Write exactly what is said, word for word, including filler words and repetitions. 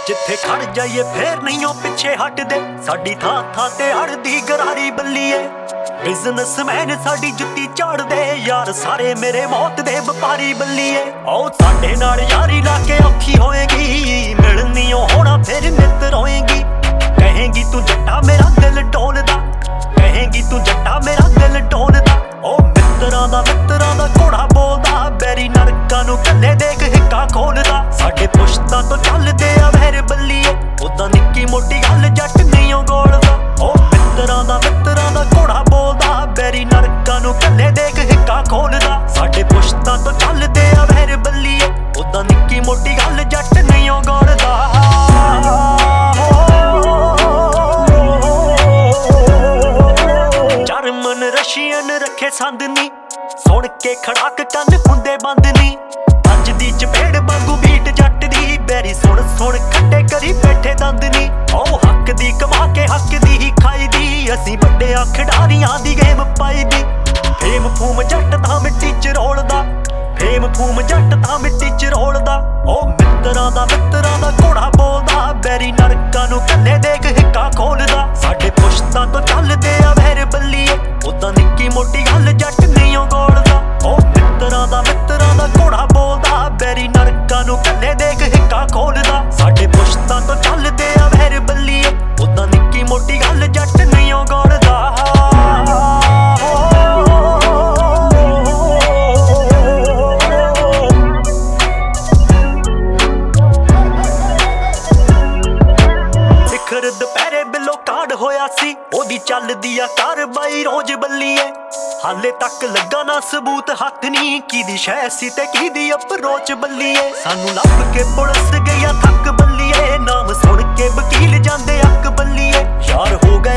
ਜਿੱਥੇ ਖੜ ਜਾਈਏ ਫੇਰ ਨਹੀਂ ਉਹ ਪਿੱਛੇ ਹਟਦੇ, ਸਾਡੀ ਥਾਂ ਥਾਂ ਤੇ ਅੜਦੀ ਗਰਾਰੀ ਬੱਲੀਏ। ਬਿਜ਼ਨਸਮੈਨ ਸਾਡੀ ਜੁੱਤੀ ਝਾੜਦੇ, ਯਾਰ ਸਾਰੇ ਮੇਰੇ ਮੌਤ ਦੇ ਵਪਾਰੀ ਬੱਲੀਏ। ਉਹ ਸਾਡੇ ਨਾਲ ਯਾਰੀ ਲਾ ਕੇ ਔਖੀ ਹੋਏਗੀ, ਮਿਲਣੀ ਉਹ ਹੋਣਾ ਫੇਰ ਨਿੱਤ ਰੋਏਗੀ। ਕਹੇਂਗੀ ਤੂੰ ਜੱਟਾ ਮੇਰਾ ਦਿਲ ਡੋਲਦਾ, ਕਹੇਂਗੀ ਤੂੰ ਜੱਟਾ ਮੇਰਾ ਦਿਲ ਡੋਲਦਾ। ਉਹ ਮਿੱਤਰਾਂ ਦਾ ਮਿੱਤਰਾਂ ਦਾ ਘੋੜਾ ਬੋਲਦਾ, ਬੈਰੀ ਨਰਕਾਂ ਨੂੰ ਕੱਲੇ ਦੇਖ ਹਿੱਕਾ ਖੋਲਦਾ। ਸਾਡੇ ਪੁਸ਼ਤਾਂ ਤੋਂ ਚੱਲਦੇ ਆ ਵਹਿਰ ਬੱਲੀਏ, ਉਦਾਂ ਨਿੱਕੀ ਮੋਟੀ ਗੱਲ ਜੱਟ ਨਹੀਂ ਓ ਗੋਲਦਾ। ਉਹ ਮਿੱਤਰਾਂ ਦਾ ਮਿੱਤਰਾਂ ਦਾ ਘੋੜਾ ਬੋਲਦਾ, ਬੈਰੀ ਨਰਕਾਂ ਨੂੰ ਕੱਲੇ ਦੇਖ ਹਿੱਕਾ ਖੋਲਦਾ। ਸਾਡੇ ਪੁਸ਼ਤਾਂ ਤੋਂ ਚੱਲਦੇ ਆ ਵਹਿਰ ਬੱਲੀਏ, ਉਦਾਂ ਨਿੱਕੀ ਮੋਟੀ ਗੱਲ ਜੱਟ ਨਹੀਂ ਓ ਗੋਲਦਾ। ਜਰਮਨ ਰਸ਼ੀਅਨ ਰੱਖੇ ਸੰਦ ਨੀ, ਸੁਣ ਕੇ ਖੜਾਕ ਕੰਨ ਹੁੰਦੇ ਬੰਦ ਨੀ। ਵੱਜਦੀ ਚਪੇੜ ਵਾਂਗੂ ਬੀਟ ਜੱਟ ਦੀ, ਬੈਰੀ ਸੁਣ ਸੁਣ ਖੱਟੇ ਕਰੀ ਬੈਠੇ ਦੰਦ ਨੀ। ਉਹ ਹੱਕ ਦੀ ਕਮਾ ਕੇ ਹੱਕ ਦੀ ਹੀ ਖਾਈ ਦੀ, ਅਸੀਂ ਵੱਡਿਆਂ ਖਿਡਾਰੀਆਂ ਦੀ ਗੇਮ ਪਾਈ ਦੀ। ਫੇਮ ਫੂਮ ਜੱਟ ਤਾਂ ਮਿੱਟੀ ਚ ਰੋਲਦਾ, ਫੇਮ ਫੂਮ ਜੱਟ ਤਾਂ ਮਿੱਟੀ ਚ ਰੋਲਦਾ। ਉਹ ਮਿੱਤਰਾਂ ਦਾ ਮਿੱਤਰਾਂ ਦਾ ਘੋੜਾ ਬੋਲਦਾ, ਬੈਰੀ ਨਰਕਾਂ ਨੂੰ ਕੱਲੇ ਦੇਖ ਹਿੱਕਾ ਖੋਲਦਾ। ਸਾਡੇ ਪੁਸ਼ਤਾਂ ਤੋਂ ਚੱਲਦੇ ਆ ਵਹਿਰ ਬੱਲੀਏ, ਉਦਾਂ ਨਿੱਕੀ ਮੋਟੀ ਗੱਲ ਜੱਟ ਨਹੀਂ ਓ ਗੋਲਦਾ। ਉਹ ਮਿੱਤਰਾਂ ਦਾ ਮਿੱਤਰਾਂ ਦਾ ਘੋੜਾ ਬੋਲਦਾ, ਬੈਰੀ ਨਰਕਾਂ ਨੂੰ ਕੱਲੇ ਦੇਖ ਹਿੱਕਾ ਖੋਲਦਾ। ਸਾਡੇ ਪੁਸ਼ਤਾਂ ਤੋਂ ਚੱਲਦੇ ਆ ਵਹਿਰ ਬੱਲੀਏ, ਉਦਾਂ ਨਿੱਕੀ ਮੋਟੀ ਗੱਲ ਜੱਟ ਨਹੀਂ ਓ ਗੋਲਦਾ। ਸਿਖਰ ਦੁਪਹਿਰੇ ਬਿੱਲੋ ਕਾਂਡ ਹੋਇਆ ਸੀ, ਉਹਦੀ ਚੱਲਦੀ ਆ ਕਾਰਵਾਈ ਰੋਜ਼ ਬੱਲੀਏ। ਹਾਲੇ ਤੱਕ ਲੱਗਾ ਨਾ ਸਬੂਤ ਹੱਥ ਨੀ, ਕਿਹਦੀ ਸ਼ੈ ਸੀ ਤੇ ਕਿਹਦੀ ਅਪਰੋਚ ਬੱਲੀਏ। ਸਾਨੂੰ ਲੱਭ ਕੇ ਪੁਲਿਸ ਗਈ ਆ ਥੱਕ ਬੱਲੀਏ, ਨਾਮ ਸੁਣ ਕੇ ਵਕੀਲ ਜਾਂਦੇ ਅੱਕ ਬੱਲੀਏ। ਯਾਰ ਹੋ ਗਏ